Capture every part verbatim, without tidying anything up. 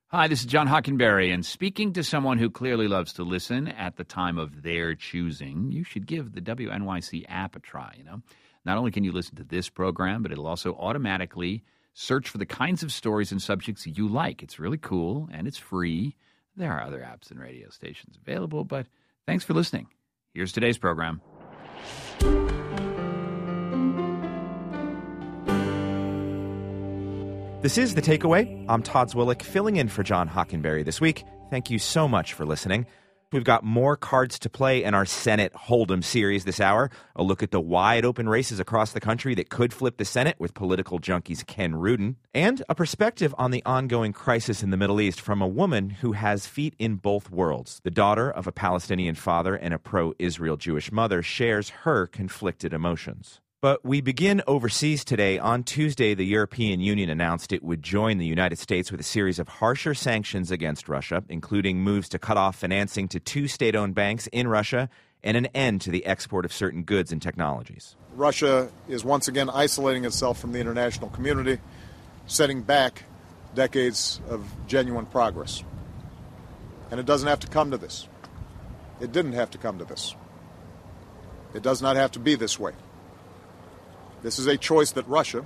Hi, this is John Hockenberry, and speaking to someone who clearly loves to listen at the time of their choosing, you should give the W N Y C app a try, you know. Not only can you listen to this program, but it'll also automatically search for the kinds of stories and subjects you like. It's really cool, and it's free. There are other apps and radio stations available, but thanks for listening. Here's today's program. This is The Takeaway. I'm Todd Zwillich, filling in for John Hockenberry this week. Thank you so much for listening. We've got more cards to play in our Senate Hold'em series this hour. A look at the wide-open races across the country that could flip the Senate with political junkies Ken Rudin. And a perspective on the ongoing crisis in the Middle East from a woman who has feet in both worlds. The daughter of a Palestinian father and a pro-Israel Jewish mother shares her conflicted emotions. But we begin overseas today. On Tuesday, the European Union announced it would join the United States with a series of harsher sanctions against Russia, including moves to cut off financing to two state-owned banks in Russia and an end to the export of certain goods and technologies. Russia is once again isolating itself from the international community, setting back decades of genuine progress. And it doesn't have to come to this. It didn't have to come to this. It does not have to be this way. This is a choice that Russia,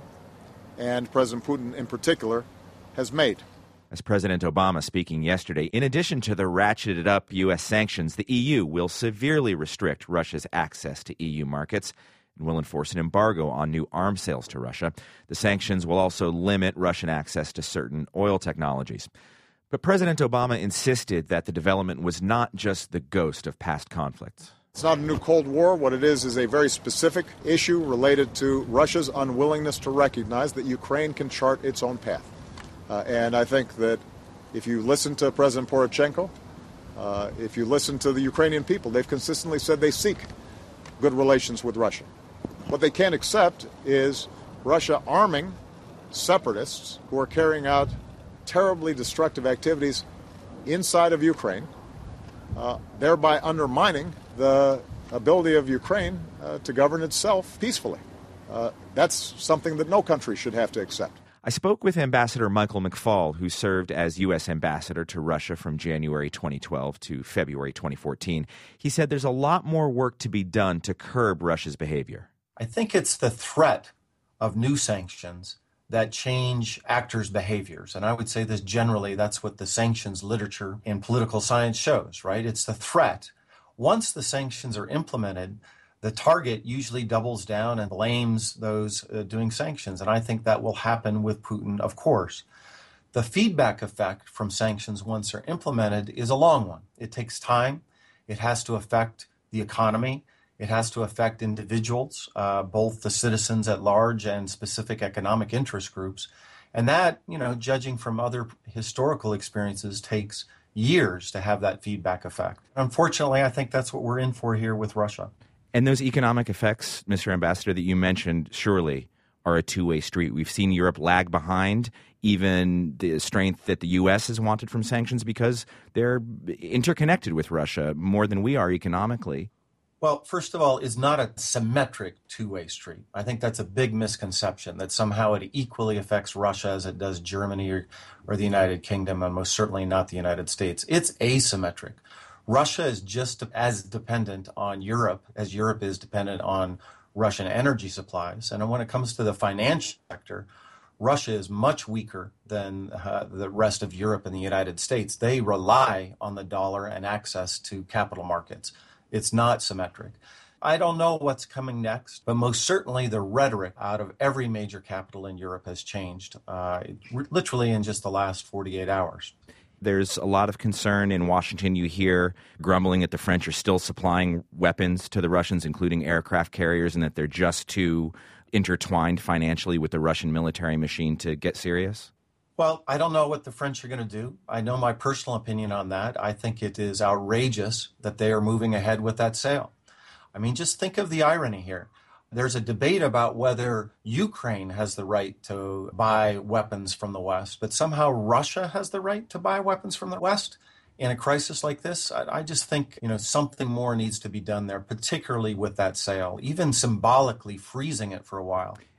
and President Putin in particular, has made. As President Obama speaking yesterday, in addition to the ratcheted up U S sanctions, the E U will severely restrict Russia's access to E U markets and will enforce an embargo on new arms sales to Russia. The sanctions will also limit Russian access to certain oil technologies. But President Obama insisted that the development was not just the ghost of past conflicts. It's not a new Cold War. What it is is a very specific issue related to Russia's unwillingness to recognize that Ukraine can chart its own path. Uh, and I think that if you listen to President Poroshenko, uh, if you listen to the Ukrainian people, they've consistently said they seek good relations with Russia. What they can't accept is Russia arming separatists who are carrying out terribly destructive activities inside of Ukraine, uh, thereby undermining the ability of Ukraine uh, to govern itself peacefully. Uh, that's something that no country should have to accept. I spoke with Ambassador Michael McFaul, who served as U S ambassador to Russia from January twenty twelve to February twenty fourteen. He said there's a lot more work to be done to curb Russia's behavior. I think it's the threat of new sanctions that change actors' behaviors. And I would say this generally, that's what the sanctions literature in political science shows, right? It's the threat. Once the sanctions are implemented, the target usually doubles down and blames those uh, doing sanctions. And I think that will happen with Putin, of course. The feedback effect from sanctions once they're implemented is a long one. It takes time. It has to affect the economy. It has to affect individuals, uh, both the citizens at large and specific economic interest groups. And that, you know, judging from other historical experiences, takes years to have that feedback effect. Unfortunately, I think that's what we're in for here with Russia. And those economic effects, Mister Ambassador, that you mentioned, surely are a two-way street. We've seen Europe lag behind even the strength that the U S has wanted from sanctions because they're interconnected with Russia more than we are economically. Well, first of all, it's not a symmetric two-way street. I think that's a big misconception, that somehow it equally affects Russia as it does Germany or, or the United Kingdom, and most certainly not the United States. It's asymmetric. Russia is just as dependent on Europe as Europe is dependent on Russian energy supplies. And when it comes to the financial sector, Russia is much weaker than uh, the rest of Europe and the United States. They rely on the dollar and access to capital markets. It's not symmetric. I don't know what's coming next, but most certainly the rhetoric out of every major capital in Europe has changed, uh, literally in just the last forty-eight hours. There's a lot of concern in Washington. You hear grumbling that the French are still supplying weapons to the Russians, including aircraft carriers, and that they're just too intertwined financially with the Russian military machine to get serious? Well, I don't know what the French are going to do. I know my personal opinion on that. I think it is outrageous that they are moving ahead with that sale. I mean, just think of the irony here. There's a debate about whether Ukraine has the right to buy weapons from the West, but somehow Russia has the right to buy weapons from the West. In a crisis like this, I, I just think, you know, something more needs to be done there, particularly with that sale, even symbolically freezing it for a while.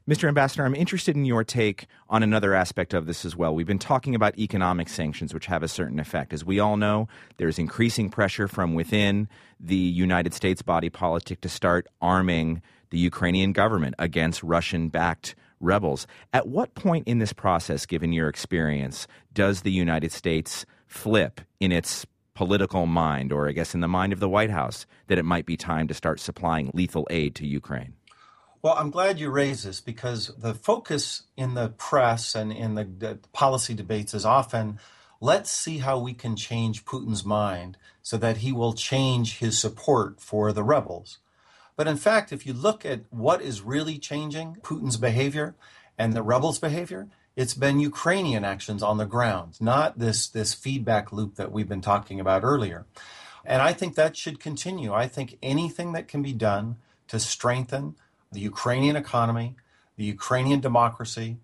Mister Ambassador, I'm interested in your take on another aspect of this as well. We've been talking about economic sanctions, which have a certain effect. As we all know, there's increasing pressure from within the United States body politic to start arming the Ukrainian government against Russian-backed rebels. At what point in this process, given your experience, does the United States flip in its political mind, or I guess in the mind of the White House, that it might be time to start supplying lethal aid to Ukraine? Well, I'm glad you raised this, because the focus in the press and in the, the policy debates is often, let's see how we can change Putin's mind so that he will change his support for the rebels. But in fact, if you look at what is really changing Putin's behavior and the rebels' behavior, it's been Ukrainian actions on the ground, not this, this feedback loop that we've been talking about earlier. And I think that should continue. I think anything that can be done to strengthen the Ukrainian economy, the Ukrainian democracy,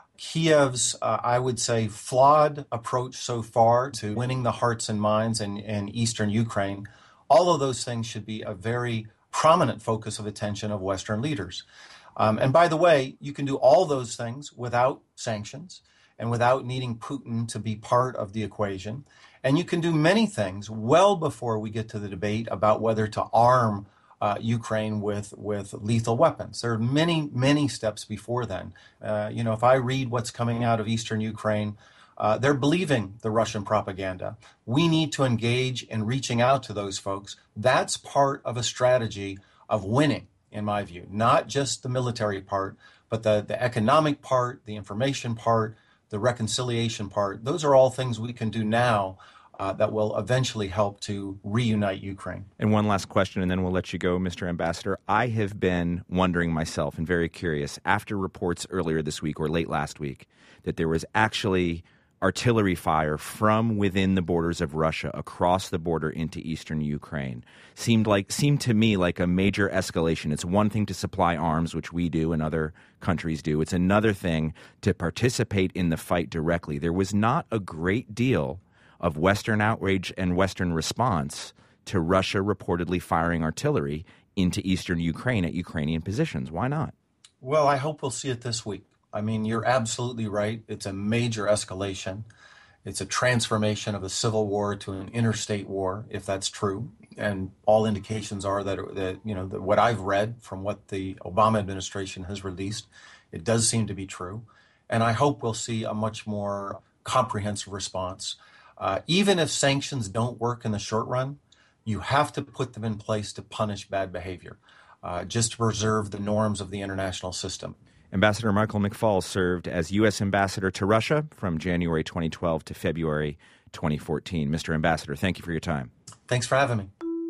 Kiev's, uh, I would say, flawed approach so far to winning the hearts and minds in, in eastern Ukraine, all of those things should be a very prominent focus of attention of Western leaders. Um, and by the way, you can do all those things without sanctions and without needing Putin to be part of the equation. And you can do many things well before we get to the debate about whether to arm Uh, Ukraine with, with lethal weapons. There are many, many steps before then. Uh, you know, if I read what's coming out of eastern Ukraine, uh, they're believing the Russian propaganda. We need to engage in reaching out to those folks. That's part of a strategy of winning, in my view, not just the military part, but the, the economic part, the information part, the reconciliation part. Those are all things we can do now Uh, that will eventually help to reunite Ukraine. And one last question, and then we'll let you go, Mister Ambassador. I have been wondering myself and very curious, after reports earlier this week or late last week, that there was actually artillery fire from within the borders of Russia across the border into eastern Ukraine. Seemed like seemed to me like a major escalation. It's one thing to supply arms, which we do and other countries do. It's another thing to participate in the fight directly. There was not a great deal of Western outrage and Western response to Russia reportedly firing artillery into eastern Ukraine at Ukrainian positions. Why not? Well, I hope we'll see it this week. I mean, you're absolutely right. It's a major escalation. It's a transformation of a civil war to an interstate war, if that's true. And all indications are that, that you know, that what I've read from what the Obama administration has released, it does seem to be true. And I hope we'll see a much more comprehensive response. Uh, even if sanctions don't work in the short run, you have to put them in place to punish bad behavior, uh, just to preserve the norms of the international system. Ambassador Michael McFaul served as U S ambassador to Russia from January twenty twelve to February twenty fourteen. Mister Ambassador, thank you for your time. Thanks for having me.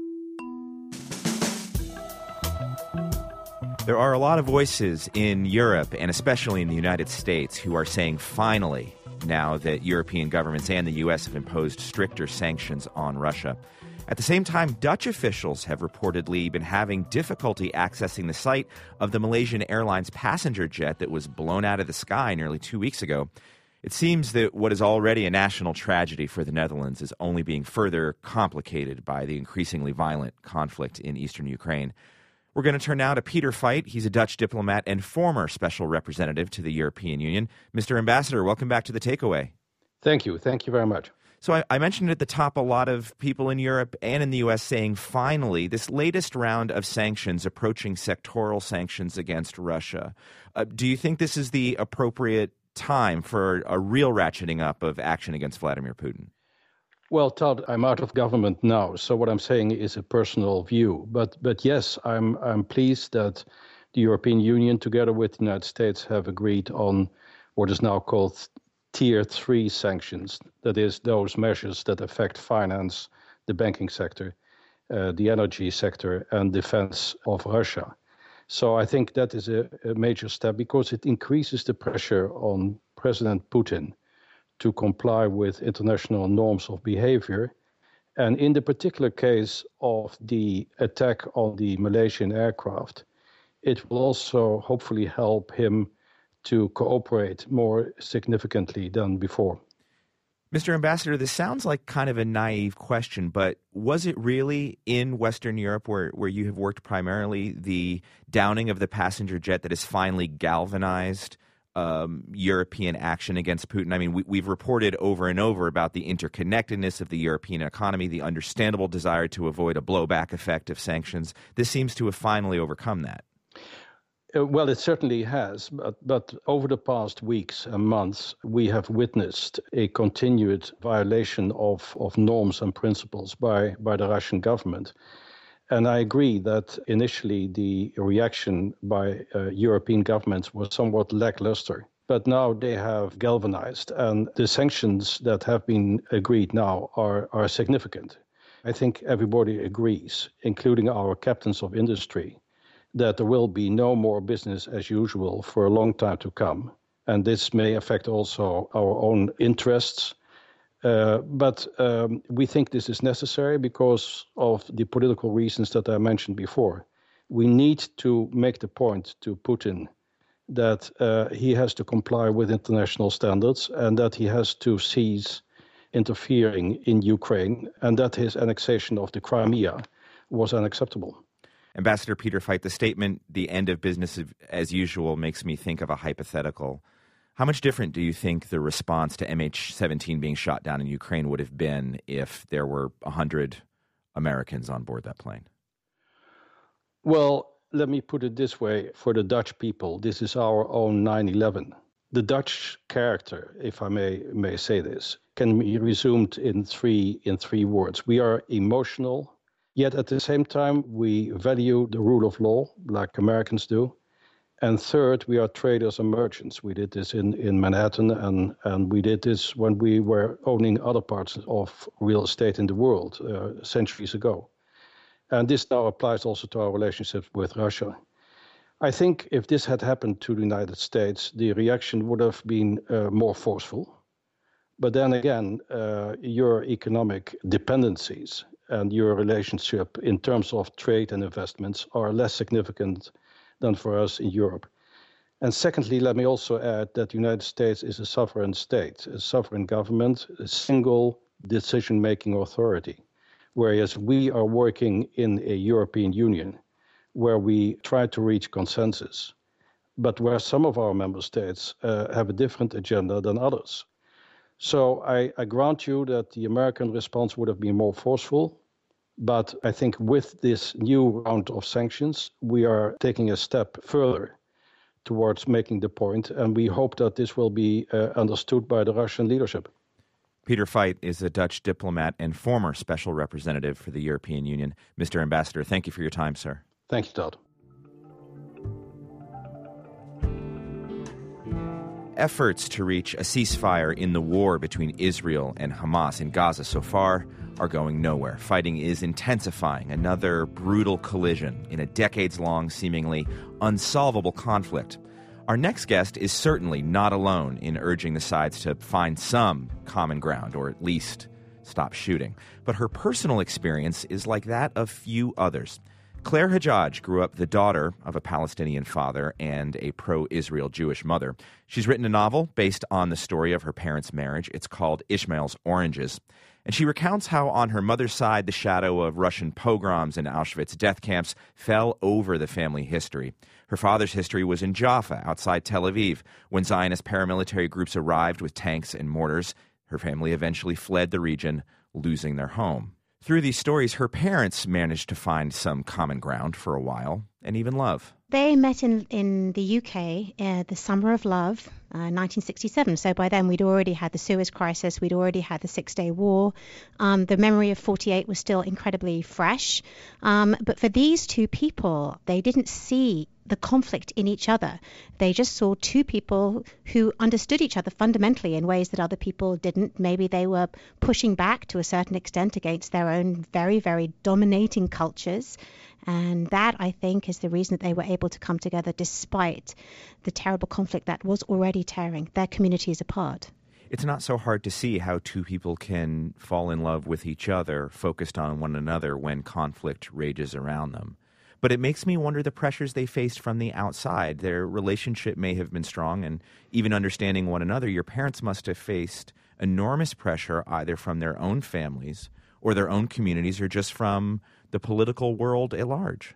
There are a lot of voices in Europe, and especially in the United States, who are saying finally, now that European governments and the U S have imposed stricter sanctions on Russia. At the same time, Dutch officials have reportedly been having difficulty accessing the site of the Malaysian Airlines passenger jet that was blown out of the sky nearly two weeks ago. It seems that what is already a national tragedy for the Netherlands is only being further complicated by the increasingly violent conflict in eastern Ukraine. We're going to turn now to Peter Feit. He's a Dutch diplomat and former special representative to the European Union. Mister Ambassador, welcome back to The Takeaway. Thank you. Thank you very much. So I, I mentioned at the top a lot of people in Europe and in the U S saying, finally, this latest round of sanctions approaching sectoral sanctions against Russia. Uh, do you think this is the appropriate time for a real ratcheting up of action against Vladimir Putin? Well, Todd, I'm out of government now, so what I'm saying is a personal view. But but yes, I'm I'm pleased that the European Union, together with the United States, have agreed on what is now called Tier three sanctions. That is, those measures that affect finance, the banking sector, uh, the energy sector, and defense of Russia. So I think that is a, a major step because it increases the pressure on President Putin to comply with international norms of behavior. And in the particular case of the attack on the Malaysian aircraft, it will also hopefully help him to cooperate more significantly than before. Mister Ambassador, this sounds like kind of a naive question, but was it really in Western Europe, where, where you have worked primarily, the downing of the passenger jet that has finally galvanized um, European action against Putin? I mean, we, we've reported over and over about the interconnectedness of the European economy, the understandable desire to avoid a blowback effect of sanctions. This seems to have finally overcome that. Well, it certainly has, but, but over the past weeks and months, we have witnessed a continued violation of, of norms and principles by, by the Russian government. And I agree that initially the reaction by uh, European governments was somewhat lackluster. But now they have galvanized, and the sanctions that have been agreed now are, are significant. I think everybody agrees, including our captains of industry, that there will be no more business as usual for a long time to come. And this may affect also our own interests. Uh, but um, we think this is necessary because of the political reasons that I mentioned before. We need to make the point to Putin that uh, he has to comply with international standards and that he has to cease interfering in Ukraine, and that his annexation of the Crimea was unacceptable. Ambassador Peter Feit, the statement, the end of business as usual, makes me think of a hypothetical. How much different do you think the response to M H seventeen being shot down in Ukraine would have been if there were one hundred Americans on board that plane? Well, let me put it this way. For the Dutch people, this is our own nine eleven. The Dutch character, if I may may say this, can be resumed in three in three words. We are emotional. Yet at the same time, we value the rule of law, like Americans do. And third, we are traders and merchants. We did this in, in Manhattan, and, and we did this when we were owning other parts of real estate in the world uh, centuries ago. And this now applies also to our relationships with Russia. I think if this had happened to the United States, the reaction would have been uh, more forceful. But then again, uh, your economic dependencies and your relationship in terms of trade and investments are less significant than for us in Europe. And secondly, let me also add that the United States is a sovereign state, a sovereign government, a single decision-making authority, whereas we are working in a European Union where we try to reach consensus, but where some of our member states uh, have a different agenda than others. So I, I grant you that the American response would have been more forceful, but I think with this new round of sanctions, we are taking a step further towards making the point, and we hope that this will be uh, understood by the Russian leadership. Peter Feit is a Dutch diplomat and former special representative for the European Union. Mister Ambassador, thank you for your time, sir. Thank you, Todd. Efforts to reach a ceasefire in the war between Israel and Hamas in Gaza so far are going nowhere. Fighting is intensifying, another brutal collision in a decades-long, seemingly unsolvable conflict. Our next guest is certainly not alone in urging the sides to find some common ground, or at least stop shooting. But her personal experience is like that of few others. Claire Hajjaj grew up the daughter of a Palestinian father and a pro-Israel Jewish mother. She's written a novel based on the story of her parents' marriage. It's called Ishmael's Oranges. And she recounts how on her mother's side, the shadow of Russian pogroms and Auschwitz death camps fell over the family history. Her father's history was in Jaffa, outside Tel Aviv. When Zionist paramilitary groups arrived with tanks and mortars, her family eventually fled the region, losing their home. Through these stories, her parents managed to find some common ground for a while, and even love. They met in, in the U K, uh, the Summer of Love, uh, nineteen sixty-seven. So by then we'd already had the Suez Crisis, we'd already had the Six-Day War. Um, the memory of forty-eight was still incredibly fresh. Um, but for these two people, they didn't see the conflict in each other. They just saw two people who understood each other fundamentally in ways that other people didn't. Maybe they were pushing back to a certain extent against their own very, very dominating cultures. And that, I think, is the reason that they were able to come together despite the terrible conflict that was already tearing their communities apart. It's not so hard to see how two people can fall in love with each other, focused on one another when conflict rages around them. But it makes me wonder the pressures they faced from the outside. Their relationship may have been strong, and even understanding one another, your parents must have faced enormous pressure either from their own families or their own communities or just from the political world at large?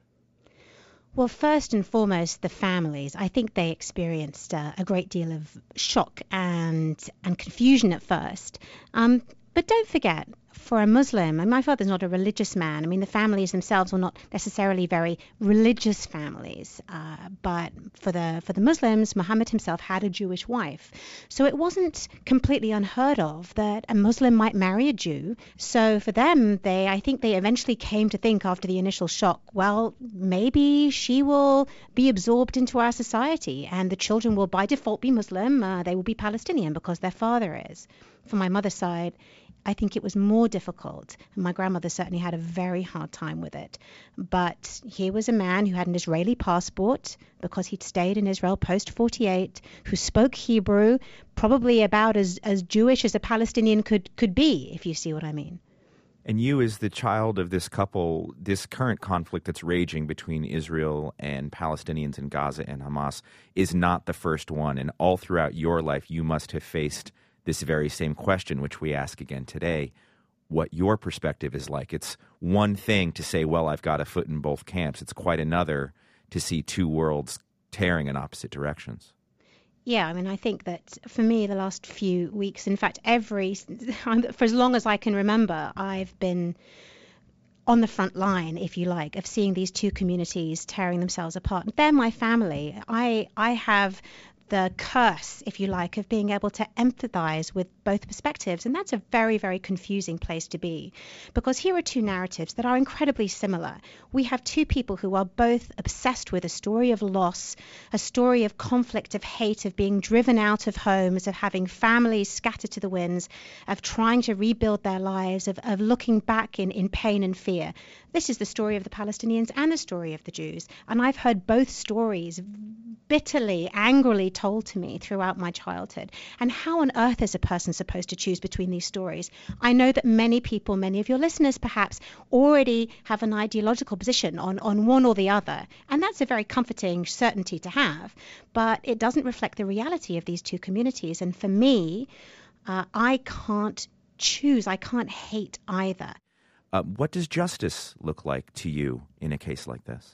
Well, first and foremost, the families. I think they experienced uh, a great deal of shock and and confusion at first. Um, but don't forget, for a Muslim, and my father's not a religious man. I mean, the families themselves were not necessarily very religious families. Uh, but for the for the Muslims, Muhammad himself had a Jewish wife. So it wasn't completely unheard of that a Muslim might marry a Jew. So for them, they I think they eventually came to think after the initial shock, well, maybe she will be absorbed into our society and the children will by default be Muslim. Uh, they will be Palestinian because their father is. For my mother's side, I think it was more difficult. My grandmother certainly had a very hard time with it. But here was a man who had an Israeli passport because he'd stayed in Israel post forty-eight, who spoke Hebrew, probably about as, as Jewish as a Palestinian could, could be, if you see what I mean. And you, as the child of this couple, this current conflict that's raging between Israel and Palestinians in Gaza and Hamas is not the first one. And all throughout your life, you must have faced this very same question, which we ask again today, what your perspective is like. It's one thing to say, well, I've got a foot in both camps. It's quite another to see two worlds tearing in opposite directions. Yeah, I mean, I think that for me, the last few weeks, in fact, every, for as long as I can remember, I've been on the front line, if you like, of seeing these two communities tearing themselves apart. They're my family. I I have the curse, if you like, of being able to empathize with both perspectives. And that's a very, very confusing place to be, because here are two narratives that are incredibly similar. We have two people who are both obsessed with a story of loss, a story of conflict, of hate, of being driven out of homes, of having families scattered to the winds, of trying to rebuild their lives, of, of looking back in, in pain and fear. This is the story of the Palestinians and the story of the Jews. And I've heard both stories bitterly, angrily told to me throughout my childhood. And how on earth is a person supposed to choose between these stories? I know that many people, many of your listeners perhaps, already have an ideological position on, on one or the other. And that's a very comforting certainty to have. But it doesn't reflect the reality of these two communities. And for me, uh, I can't choose. I can't hate either. Uh, what does justice look like to you in a case like this?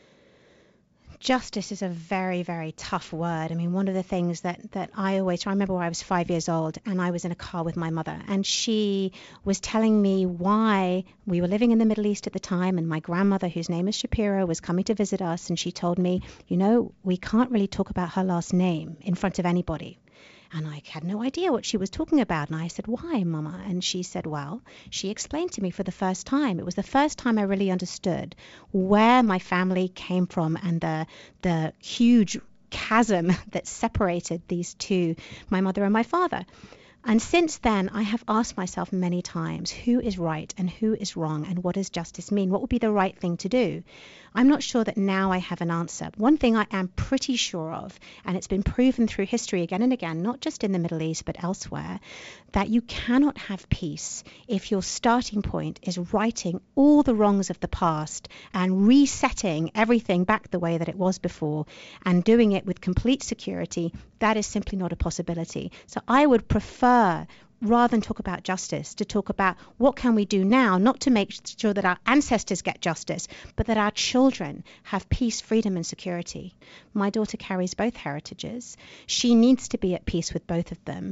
Justice is a very, very tough word. I mean, one of the things that, that I always, I remember when I was five years old and I was in a car with my mother and she was telling me why we were living in the Middle East at the time, and my grandmother, whose name is Shapiro, was coming to visit us, and she told me, you know, we can't really talk about her last name in front of anybody. And I had no idea what she was talking about. And I said, why, Mama? And she said, well, she explained to me for the first time. It was the first time I really understood where my family came from and the the huge chasm that separated these two, my mother and my father. And since then, I have asked myself many times, who is right and who is wrong, and what does justice mean? What would be the right thing to do? I'm not sure that now I have an answer. One thing I am pretty sure of, and it's been proven through history again and again, not just in the Middle East, but elsewhere, that you cannot have peace if your starting point is righting all the wrongs of the past and resetting everything back the way that it was before and doing it with complete security. That is simply not a possibility. So I would prefer, rather than talk about justice, to talk about what can we do now, not to make sure that our ancestors get justice, but that our children have peace, freedom, and security. My daughter carries both heritages. She needs to be at peace with both of them.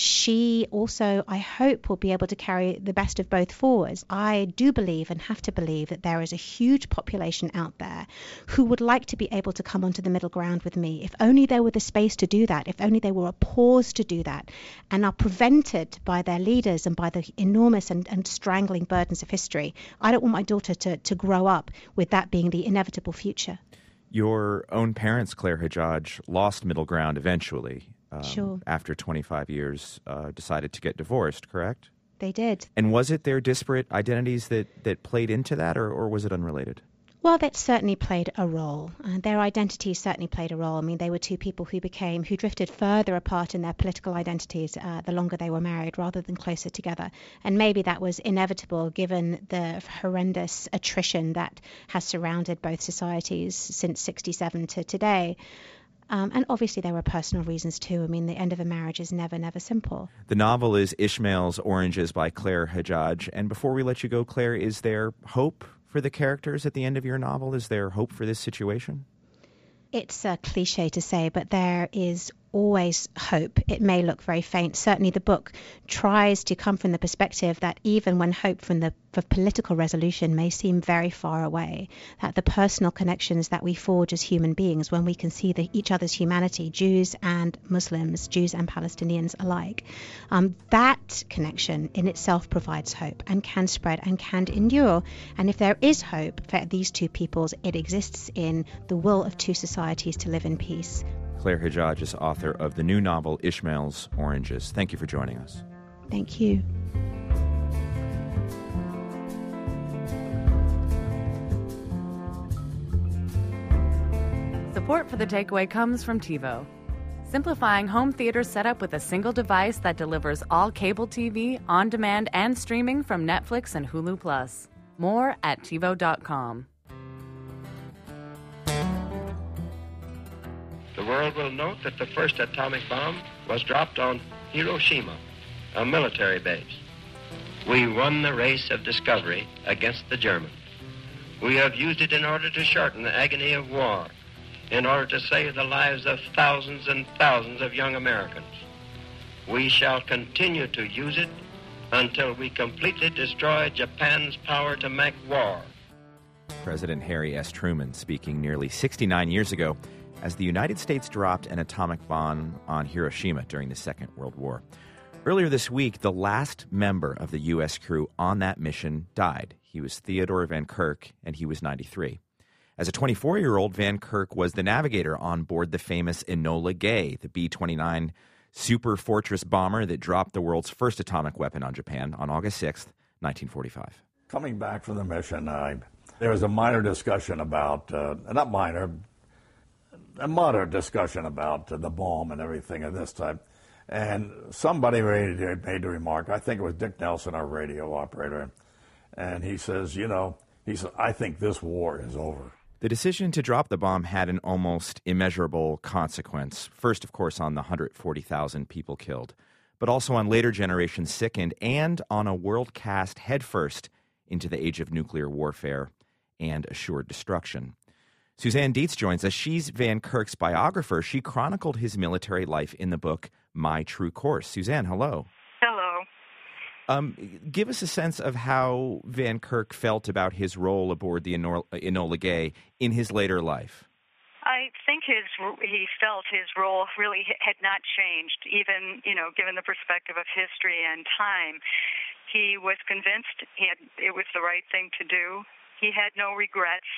She also, I hope, will be able to carry the best of both forwards. I do believe and have to believe that there is a huge population out there who would like to be able to come onto the middle ground with me, if only there were the space to do that, if only there were a pause to do that, and are prevented by their leaders and by the enormous and, and strangling burdens of history. I don't want my daughter to, to grow up with that being the inevitable future. Your own parents, Claire Hajjaj, lost middle ground eventually. Um, sure. After twenty-five years, uh, decided to get divorced, correct? They did. And was it their disparate identities that, that played into that, or, or was it unrelated? Well, that certainly played a role. Uh, their identities certainly played a role. I mean, they were two people who became, who drifted further apart in their political identities uh, the longer they were married rather than closer together. And maybe that was inevitable given the horrendous attrition that has surrounded both societies since sixty-seven to today. Um, and obviously there were personal reasons too. I mean, the end of a marriage is never, never simple. The novel is Ishmael's Oranges by Claire Hajjaj. And before we let you go, Claire, is there hope for the characters at the end of your novel? Is there hope for this situation? It's a cliche to say, but there is always hope. It may look very faint. Certainly the book tries to come from the perspective that even when hope from the for political resolution may seem very far away, that the personal connections that we forge as human beings when we can see the, each other's humanity, Jews and Muslims, Jews and Palestinians alike, um, that connection in itself provides hope and can spread and can endure. And if there is hope for these two peoples, it exists in the will of two societies to live in peace. Claire Hajjaj is author of the new novel, Ishmael's Oranges. Thank you for joining us. Thank you. Support for The Takeaway comes from TiVo. Simplifying home theater setup with a single device that delivers all cable T V, on-demand, and streaming from Netflix and Hulu Plus. More at TiVo dot com. The world will note that the first atomic bomb was dropped on Hiroshima, a military base. We won the race of discovery against the Germans. We have used it in order to shorten the agony of war, in order to save the lives of thousands and thousands of young Americans. We shall continue to use it until we completely destroy Japan's power to make war. President Harry S. Truman speaking nearly sixty-nine years ago as the United States dropped an atomic bomb on Hiroshima during the Second World War. Earlier this week, the last member of the U S crew on that mission died. He was Theodore Van Kirk, and he was ninety-three. As a twenty-four-year-old, Van Kirk was the navigator on board the famous Enola Gay, the B twenty-nine Super Fortress bomber that dropped the world's first atomic weapon on Japan on August sixth, nineteen forty-five. Coming back from the mission, uh, there was a minor discussion about, uh, not minor, a moderate discussion about uh, the bomb and everything of this type. And somebody made, made the remark, I think it was Dick Nelson, our radio operator, and he says, you know, he said, I think this war is over. The decision to drop the bomb had an almost immeasurable consequence. First, of course, on the one hundred forty thousand people killed, but also on later generations sickened and on a world cast headfirst into the age of nuclear warfare and assured destruction. Suzanne Dietz joins us. She's Van Kirk's biographer. She chronicled his military life in the book My True Course. Suzanne, hello. Hello. Um, give us a sense of how Van Kirk felt about his role aboard the Enola Gay in his later life. I think his he felt his role really had not changed, even, you know, given the perspective of history and time. He was convinced he had, it was the right thing to do. He had no regrets.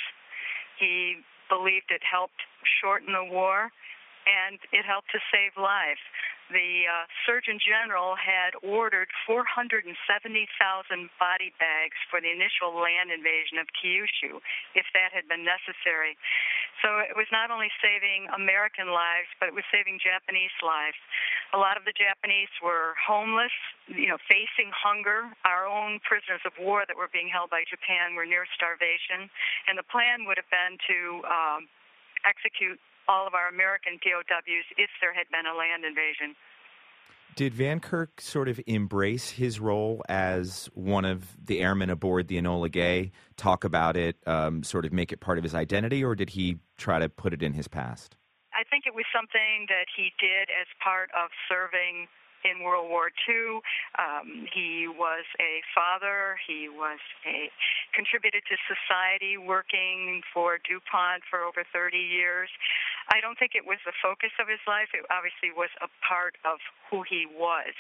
He believed it helped shorten the war, and it helped to save lives. The uh, Surgeon General had ordered four hundred seventy thousand body bags for the initial land invasion of Kyushu, if that had been necessary. So it was not only saving American lives, but it was saving Japanese lives. A lot of the Japanese were homeless, you know, facing hunger. Our own prisoners of war that were being held by Japan were near starvation. And the plan would have been to um, execute all of our American P O Ws if there had been a land invasion. Did Van Kirk sort of embrace his role as one of the airmen aboard the Enola Gay, talk about it, um, sort of make it part of his identity, or did he try to put it in his past? I think it was something that he did as part of serving in World War Two. Um, he was a father. He was a contributed to society, working for DuPont for over thirty years. I don't think it was the focus of his life. It obviously was a part of who he was.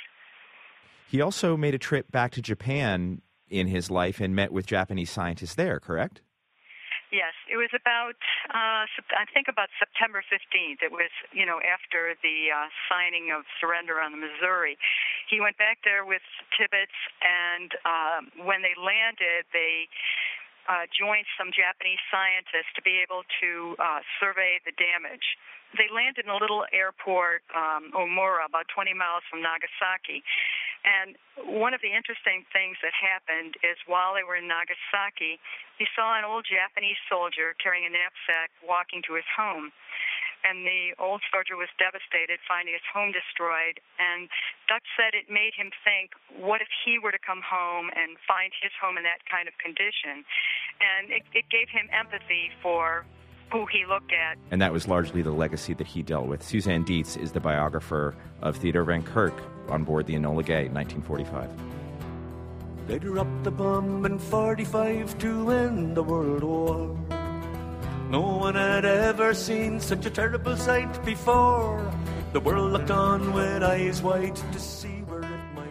He also made a trip back to Japan in his life and met with Japanese scientists there, correct? Yes, it was about, uh, I think about September fifteenth. It was, you know, after the uh, signing of surrender on the Missouri. He went back there with Tibbets, and um, when they landed, they uh, joined some Japanese scientists to be able to uh, survey the damage. They landed in a little airport, um, Omura, about twenty miles from Nagasaki. And one of the interesting things that happened is while they were in Nagasaki, he saw an old Japanese soldier carrying a knapsack walking to his home. and the old soldier was devastated, finding his home destroyed. And Dutch said it made him think, what if he were to come home and find his home in that kind of condition? And it, it gave him empathy for who he looked at. And that was largely the legacy that he dealt with. Suzanne Dietz is the biographer of Theodore Van Kirk on board the Enola Gay in nineteen forty-five. They dropped the bomb in forty-five to end the World War. No one had ever seen such a terrible sight before. The world looked on with eyes wide to see where it might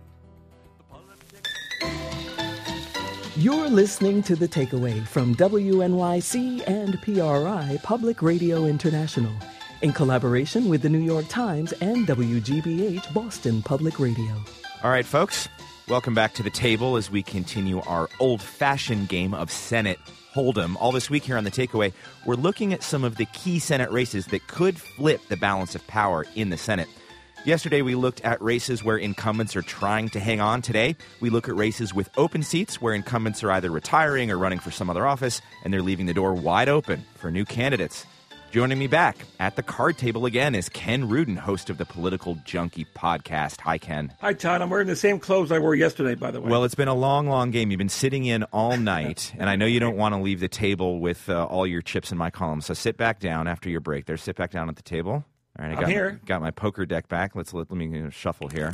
lead. You're listening to The Takeaway from W N Y C and P R I Public Radio International in collaboration with the New York Times and W G B H Boston Public Radio. All right, folks, welcome back to the table as we continue our old-fashioned game of Senate Hold'em. All this week here on The Takeaway, we're looking at some of the key Senate races that could flip the balance of power in the Senate. Yesterday, we looked at races where incumbents are trying to hang on. Today, we look at races with open seats where incumbents are either retiring or running for some other office, and they're leaving the door wide open for new candidates. Joining me back at the card table again is Ken Rudin, host of the Political Junkie podcast. Hi, Ken. Hi, Todd. I'm wearing the same clothes I wore yesterday, by the way. Well, it's been a long, long game. You've been sitting in all night, and I know you don't want to leave the table with uh, all your chips in my column. So sit back down after your break there. Sit back down at the table. All right, I I'm got, here. Got my poker deck back. Let's let, let me uh, shuffle here.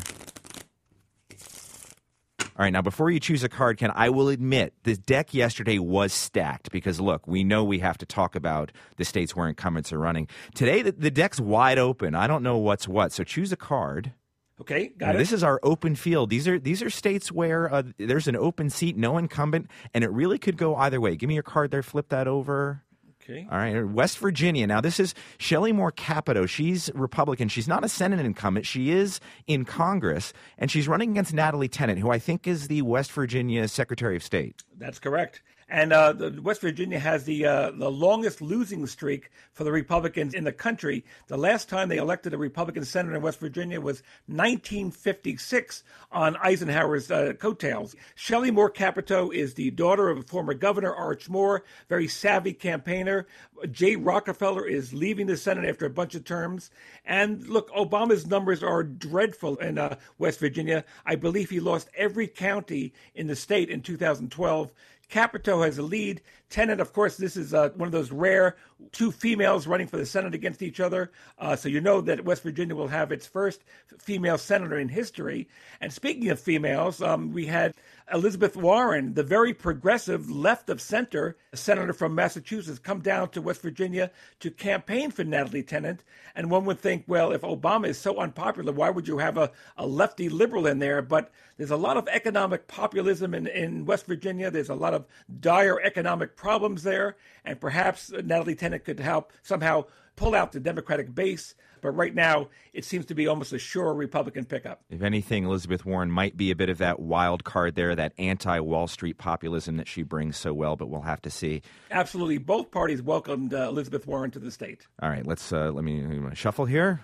All right, now before you choose a card, Ken, I will admit the deck yesterday was stacked because, look, we know we have to talk about the states where incumbents are running. Today, the, the deck's wide open. I don't know what's what, so choose a card. Okay, got now, it. This is our open field. These are these are states where uh, there's an open seat, no incumbent, and it really could go either way. Give me your card there. Flip that over. Okay. All right, West Virginia. Now, this is Shelley Moore Capito. She's Republican. She's not a Senate incumbent. She is in Congress, and she's running against Natalie Tennant, who I think is the West Virginia Secretary of State. That's correct. And uh, the West Virginia has the uh, the longest losing streak for the Republicans in the country. The last time they elected a Republican senator in West Virginia was nineteen fifty-six on Eisenhower's uh, coattails. Shelley Moore Capito is the daughter of a former governor, Arch Moore, very savvy campaigner. Jay Rockefeller is leaving the Senate after a bunch of terms. And look, Obama's numbers are dreadful in uh, West Virginia. I believe he lost every county in the state in two thousand twelve. Capito has a lead. Tennant, of course, this is uh, one of those rare two females running for the Senate against each other. Uh, so you know that West Virginia will have its first female senator in history. And speaking of females, um, we had Elizabeth Warren, the very progressive left of center senator from Massachusetts, come down to West Virginia to campaign for Natalie Tennant. And one would think, well, if Obama is so unpopular, why would you have a, a lefty liberal in there? But there's a lot of economic populism in, in West Virginia. There's a lot of dire economic problems there. And perhaps Natalie Tennant could help somehow pull out the Democratic base. But right now, it seems to be almost a sure Republican pickup. If anything, Elizabeth Warren might be a bit of that wild card there, that anti-Wall Street populism that she brings so well, but we'll have to see. Absolutely. Both parties welcomed uh, Elizabeth Warren to the state. All right, let's uh, let me, let me shuffle here.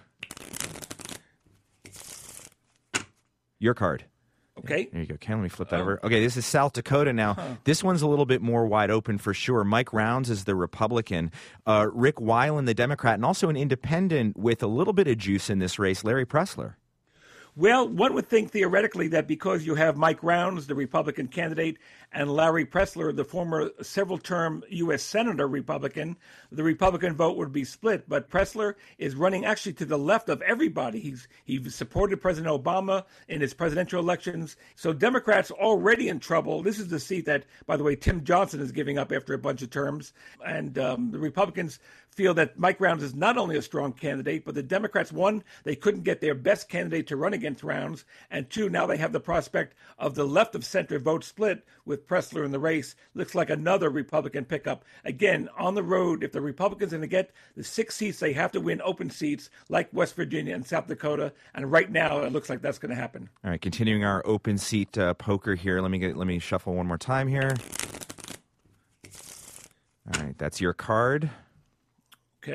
Your card. Okay. There you go, Ken. Let me flip that oh. over. Okay, this is South Dakota now. Huh. This one's a little bit more wide open for sure. Mike Rounds is the Republican. Uh, Rick Weiland, the Democrat, and also an independent with a little bit of juice in this race, Larry Pressler. Well, one would think theoretically that because you have Mike Rounds, the Republican candidate, and Larry Pressler, the former several-term U S Senator Republican, the Republican vote would be split. But Pressler is running actually to the left of everybody. He's he supported President Obama in his presidential elections. So Democrats already in trouble. This is the seat that, by the way, Tim Johnson is giving up after a bunch of terms. And um, the Republicans feel that Mike Rounds is not only a strong candidate, but the Democrats, one, they couldn't get their best candidate to run against Rounds, and two, now they have the prospect of the left of center vote split with Pressler in the race. Looks like another Republican pickup. Again, on the road, if the Republicans are going to get the six seats, they have to win open seats like West Virginia and South Dakota, and right now it looks like that's going to happen. All right, continuing our open seat uh, poker here. Let me get let me shuffle one more time here. All right, that's your card. Okay.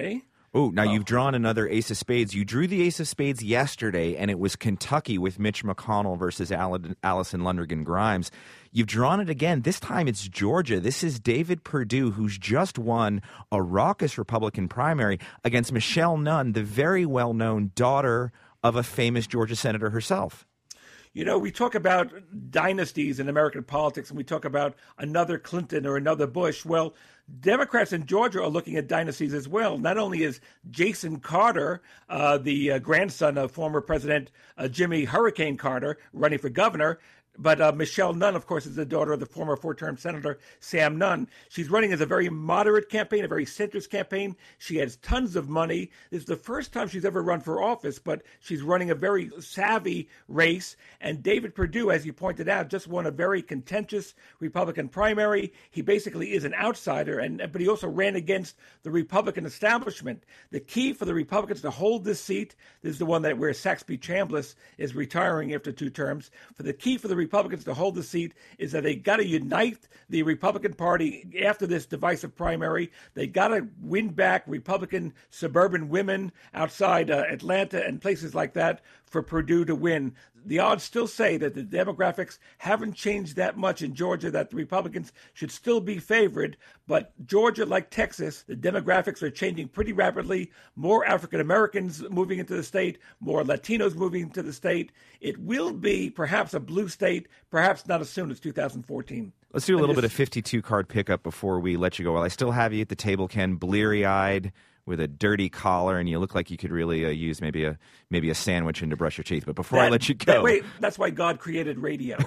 Oh, now oh. You've drawn another ace of spades. You drew the ace of spades yesterday, and it was Kentucky with Mitch McConnell versus Allison Lundergan Grimes. You've drawn it again. This time it's Georgia. This is David Perdue, who's just won a raucous Republican primary against Michelle Nunn, the very well-known daughter of a famous Georgia senator herself. You know, we talk about dynasties in American politics, and we talk about another Clinton or another Bush. Well, Democrats in Georgia are looking at dynasties as well. Not only is Jason Carter, uh, the uh, grandson of former President uh, Jimmy Hurricane Carter, running for governor, but uh, Michelle Nunn, of course, is the daughter of the former four-term Senator Sam Nunn. She's running as a very moderate campaign, a very centrist campaign. She has tons of money. This is the first time she's ever run for office, but she's running a very savvy race. And David Perdue, as you pointed out, just won a very contentious Republican primary. He basically is an outsider, and but he also ran against the Republican establishment. The key for the Republicans to hold this seat, this is the one that where Saxby Chambliss is retiring after two terms. For the key for the Republicans to hold the seat is that they got to unite the Republican Party after this divisive primary. They got to win back Republican suburban women outside uh, Atlanta and places like that for Perdue to win. The odds still say that the demographics haven't changed that much in Georgia, that the Republicans should still be favored. But Georgia, like Texas, the demographics are changing pretty rapidly. More African Americans moving into the state, more Latinos moving into the state. It will be perhaps a blue state, perhaps not as soon as two thousand fourteen. Let's do a little bit of fifty-two card pickup before we let you go. While I still have you at the table, Ken, bleary-eyed, with a dirty collar, and you look like you could really uh, use maybe a maybe a sandwich and to brush your teeth. But before that, I let you go, that, wait, that's why God created radio.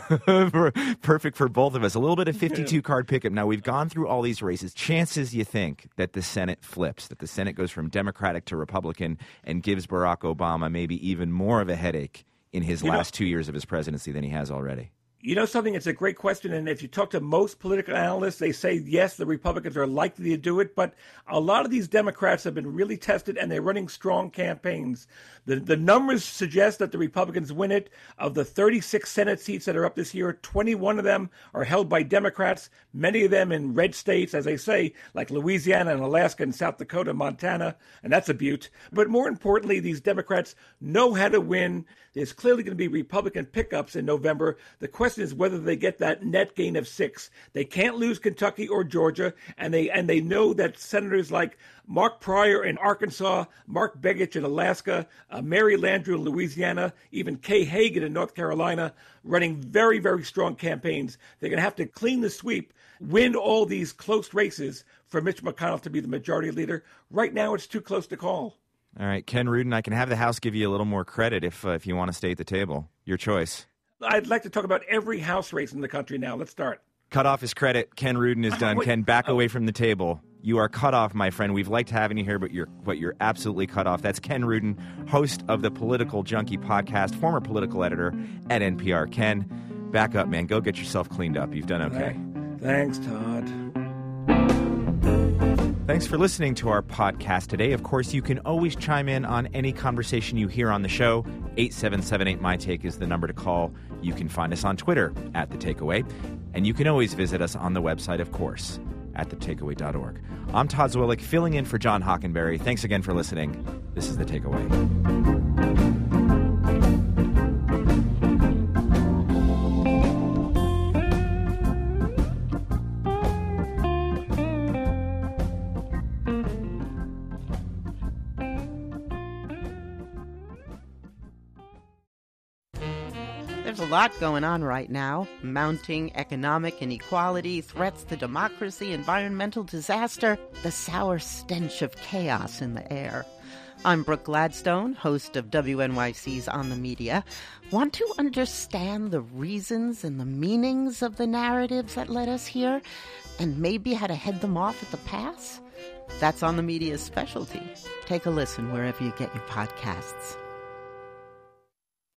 Perfect for both of us. A little bit of fifty-two card pickup. Now we've gone through all these races. Chances you think that the Senate flips, that the Senate goes from Democratic to Republican, and gives Barack Obama maybe even more of a headache in his you last know, two years of his presidency than he has already? You know something? It's a great question, and if you talk to most political analysts, they say, yes, the Republicans are likely to do it, but a lot of these Democrats have been really tested, and they're running strong campaigns. The, the numbers suggest that the Republicans win it. Of the thirty-six Senate seats that are up this year, twenty-one of them are held by Democrats, many of them in red states, as they say, like Louisiana and Alaska and South Dakota, Montana, and that's a beaut. But more importantly, these Democrats know how to win. There's clearly going to be Republican pickups in November. The question is whether they get that net gain of six. They can't lose Kentucky or Georgia, and they and they know that senators like Mark Pryor in Arkansas, Mark Begich in Alaska, uh, Mary Landrieu in Louisiana, even Kay Hagan in North Carolina, running very, very strong campaigns. They're going to have to clean the sweep, win all these close races for Mitch McConnell to be the majority leader. Right now, it's too close to call. All right, Ken Rudin, I can have the House give you a little more credit if uh, if you want to stay at the table. Your choice. I'd like to talk about every House race in the country now. Let's start. Cut off his credit. Ken Rudin is done. Wait, Ken, back oh. away from the table. You are cut off, my friend. We've liked having you here, but you're but you're absolutely cut off. That's Ken Rudin, host of the Political Junkie podcast, former political editor at N P R. Ken, back up, man. Go get yourself cleaned up. You've done okay. Thanks, Todd. Thanks for listening to our podcast today. Of course, you can always chime in on any conversation you hear on the show. eight seven seven eight, my take is the number to call. You can find us on Twitter at The Takeaway. And you can always visit us on the website, of course, at the takeaway dot org. I'm Todd Zwillich, filling in for John Hockenberry. Thanks again for listening. This is The Takeaway. There's a lot going on right now. Mounting economic inequality, threats to democracy, environmental disaster, the sour stench of chaos in the air. I'm Brooke Gladstone, host of W N Y C's On the Media. Want to understand the reasons and the meanings of the narratives that led us here, and maybe how to head them off at the pass? That's On the Media's specialty. Take a listen wherever you get your podcasts.